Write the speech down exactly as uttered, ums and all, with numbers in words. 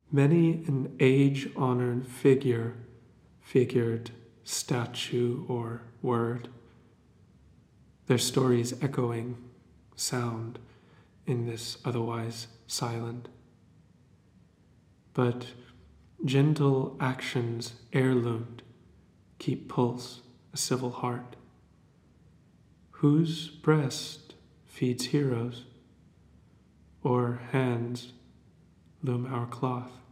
Many an age-honored figure, figured statue or word, their stories echoing sound in this otherwise silent. But gentle actions heirloomed keep pulse a civil heart. Whose breast feeds heroes, or hands loom our cloth?